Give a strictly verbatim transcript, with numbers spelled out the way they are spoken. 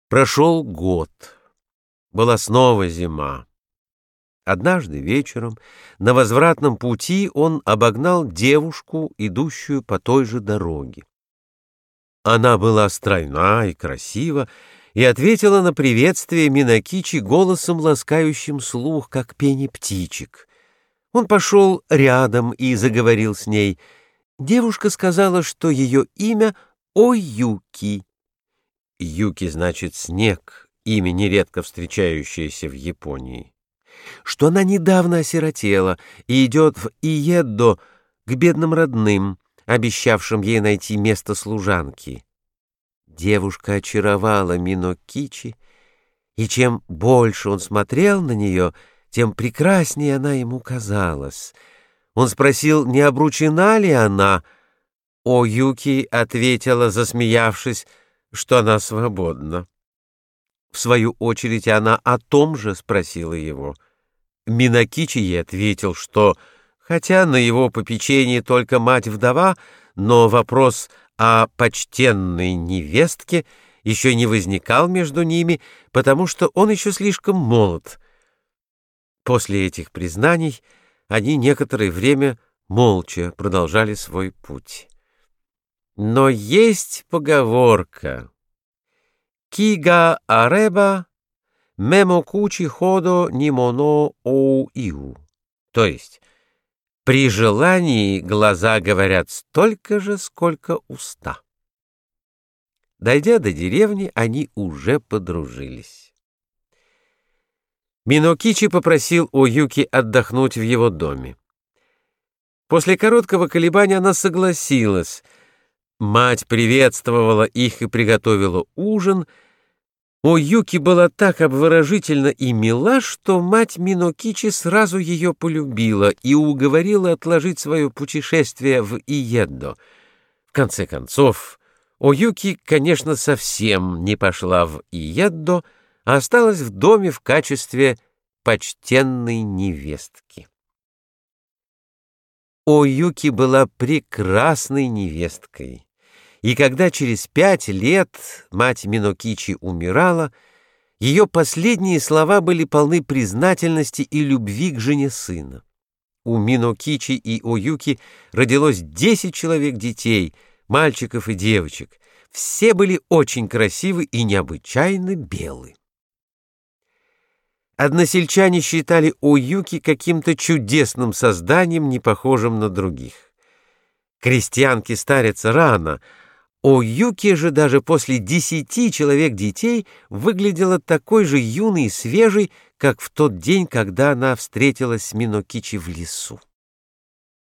Прошел год. Была снова зима. Однажды вечером на возвратном пути он обогнал девушку, идущую по той же дороге. Она была стройна и красива, и ответила на приветствие Минокичи голосом, ласкающим слух, как пение птичек. Он пошел рядом и заговорил с ней. Девушка сказала, что ее имя Оюки. Юки значит «снег», имя, нередко встречающееся в Японии. Что она недавно осиротела и идет в Иеддо к бедным родным, обещавшим ей найти место служанки. Девушка очаровала Минокичи, и чем больше он смотрел на нее, тем прекраснее она ему казалась. Он спросил, не обручена ли она. Оюки ответила, засмеявшись, что она свободна. В свою очередь она о том же спросила его. Минокичи ей ответил, что, хотя на его попечении только мать-вдова, но вопрос о почтенной невестке еще не возникал между ними, потому что он еще слишком молод. После этих признаний они некоторое время молча продолжали свой путь. Но есть поговорка «Кига ареба мемокучи ходо нимоно оу-иу», то есть «при желании глаза говорят столько же, сколько уста». Дойдя до деревни, они уже подружились. Минокичи попросил Оюки отдохнуть в его доме. После короткого колебания она согласилась. Мать приветствовала их и приготовила ужин. Оюки была так обворожительна и мила, что мать Минокичи сразу ее полюбила и уговорила отложить свое путешествие в Иеддо. В конце концов, Оюки, конечно, совсем не пошла в Иеддо, а осталась в доме в качестве почтенной невестки. Оюки была прекрасной невесткой. И когда через пять лет мать Минокичи умирала, ее последние слова были полны признательности и любви к жене сына. У Минокичи и Оюки родилось десять человек детей, мальчиков и девочек. Все были очень красивы и необычайно белы. Односельчане считали Оюки каким-то чудесным созданием, не похожим на других. Крестьянки старятся рано. Оюки же даже после десяти человек детей выглядела такой же юной и свежей, как в тот день, когда она встретилась с Минокичи в лесу.